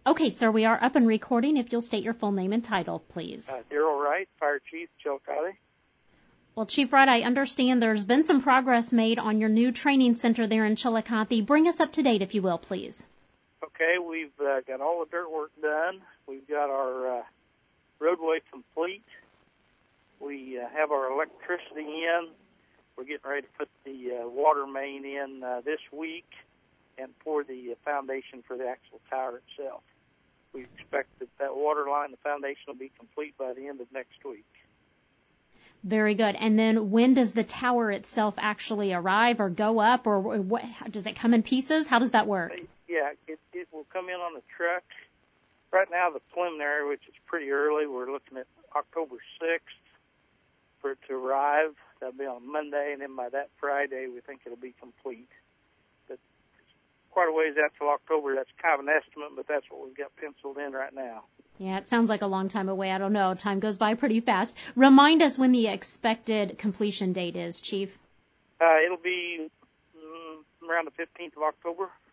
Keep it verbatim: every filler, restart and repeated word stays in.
Okay, sir, we are up and recording. If you'll state your full name and title, please. Uh, Daryl Wright, Fire Chief, Chillicothe. Well, Chief Wright, I understand there's been some progress made on your new training center there in Chillicothe. Bring us up to date, if you will, please. Okay, we've uh, got all the dirt work done. We've got our uh, roadway complete. We uh, have our electricity in. We're getting ready to put the uh, water main in uh, this week and pour the uh, foundation for the actual tower itself. We expect that that water line, the foundation, will be complete by the end of next week. Very good. And then when does the tower itself actually arrive or go up, or what? Does it come in pieces? How does that work? Yeah, it, it will come in on the truck. Right now, the preliminary, which is pretty early, we're looking at October sixth for it to arrive. That'll be on Monday, and then by that Friday, we think it'll be complete. But quite a ways out till October. That's kind of an estimate, but that's what we've got penciled in right now. Yeah, it sounds like a long time away. I don't know. Time goes by pretty fast. Remind us when the expected completion date is, Chief. Uh, it'll be mm, around the fifteenth of October.